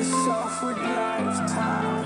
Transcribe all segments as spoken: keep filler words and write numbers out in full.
yourself with lifetime.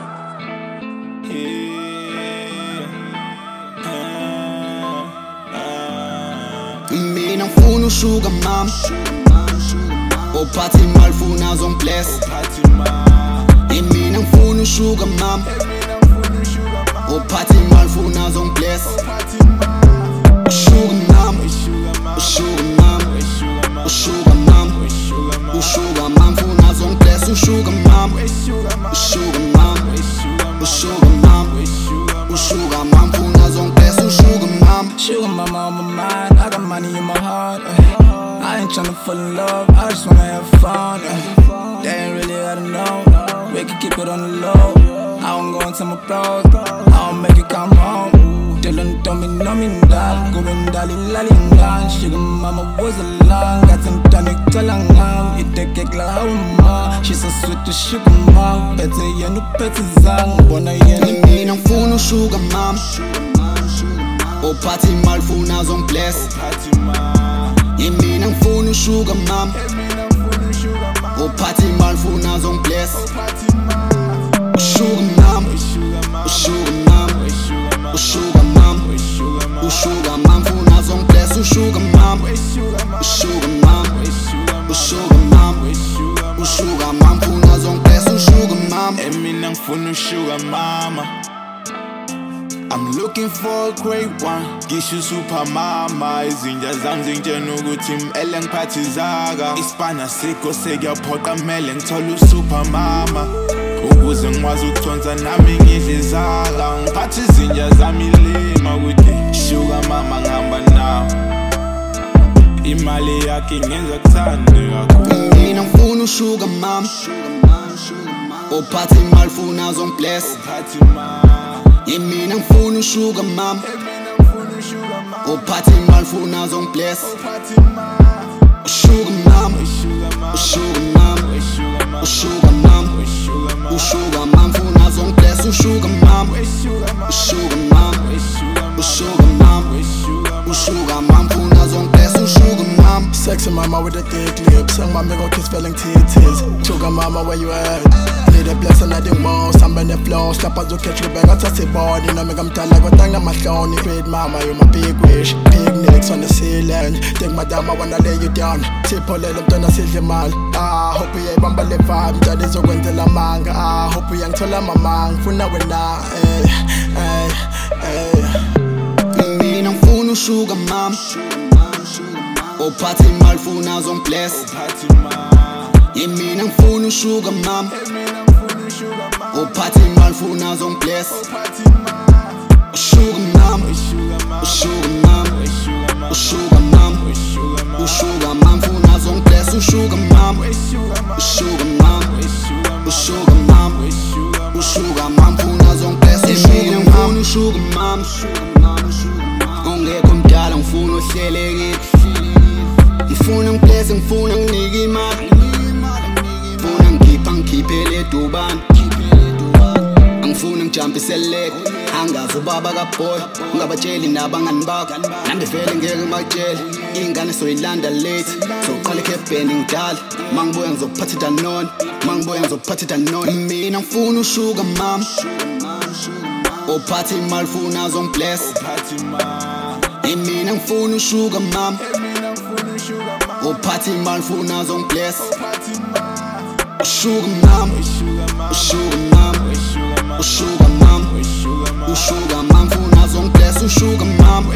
Mina ngifuna ushuka mama, ophatha imali funa zongibless. Mina ngifuna ushuka mama, ophatha imali funa zongibless. Ushuka mama, ushuka mama, ushuka mama, ushuka mama funa zongibless. Ushuka mama, ushuka mama, ushuka mama, ushuka mama funa zongibless. Ushuka mama, Sugar mama on my mind, I got money in my heart. Uh. I ain't tryna fall in love, I just wanna have fun. Uh. They ain't really gotta know, we can keep it on the low. I don't go into my bros, I don't make it come home. Dylan told me no me dal, going dali lalingan. Sugar mama was along, got some tonic talangan. Eat the cake like how ma, she's so sweet to sugar mom. Better you no better zang, bona you no. mina ngifuna ushuka mama, ophatha imali funa zongibless. Mina ngifuna ushuka mama, ophatha imali funa zongibless. Ushuka mama, ushuka mama, ushuka mama, ushuka mama funa zongibless. Ushuka mama, ushuka mama, ushuka mama, ushuka mama funa zongibless. Ushuka mama, Mina ngifuna ushuka mama, I'm looking for a great one. Ngisho super mama, izinja zami zingitshena ukuthi mele ngiphathe izaga. Isibana sikho sekuyaphoqa mele ngithole usuper mama, ukuze ngikwazi ukuthonsa nami ngidle izaga. Ngiphathe izinja zami lima ukuthi shuka mama ngihamba nawe, imali yakhe ingenza kuthande kakhulu. mina ngifuna ushuka mama, ophatha imali funa zongibless. Mina ngifuna ushuka mama, ophatha imali funa zongibless. Ushuka mama, ushuka mama, ushuka mama, ushuka mama funa zongibless. Ushuka mama, ushuka mama, ushuka mama, ushuka mama funa zongibless. Ushuka mama, Sexy mama with the thick lips, and mama gon' kiss spelling titties. Sugar mama, where you at? Need a blessing at the most, I'm on the floor. Slap as you catch you back, I touch the body. Now make 'em tell like what I'm my phone. Great mama, you my big wish. Big nicks on the ceiling. Take my damn, I wanna lay you down. Tip all of them, don't see your man. Ah, hope you ain't bamba le vibe. That is a win till I'm manga. Ah, hope you ain't tell my man. For now, we're not. Hey, hey, hey. mina ngifuna ushuka mama, ophatha imali funa zongibless. Mina ngifuna ushuka mama, ophatha imali funa zongibless. Ushuka mama, ushuka mama, ushuka mama, ushuka mama funa zongibless. Ushuka mama, ushuka mama, ushuka mama, ushuka mama funa zongibless. Mina ngifuna ushuka mama, ongekho mdala ngifuna uhlelekile. Ngifuna ngibless, ngifuna nginike imali, ngifuna ngikhipha ngikhiphele edubane. Angifuna ngijampisele leg, angazi ubaba kaboy. Ungabatsheli nabangani bakho, nami vele ngeke ngibakutshele. Ingane soyilanda late, soqala ekhebheni ngidala. Mangibuya ngizokuphatha idanone, mangibuya ngizokuphatha idanone. Mina ngifuna ushuka mama, ophatha imali funa zongibless. Mina ngifuna ushuka mama, ophatha imali funa zongibless. Ushuka mama, ushuka mama, ushuka mama, ushuka mama funa zongibless. Ushuka mama,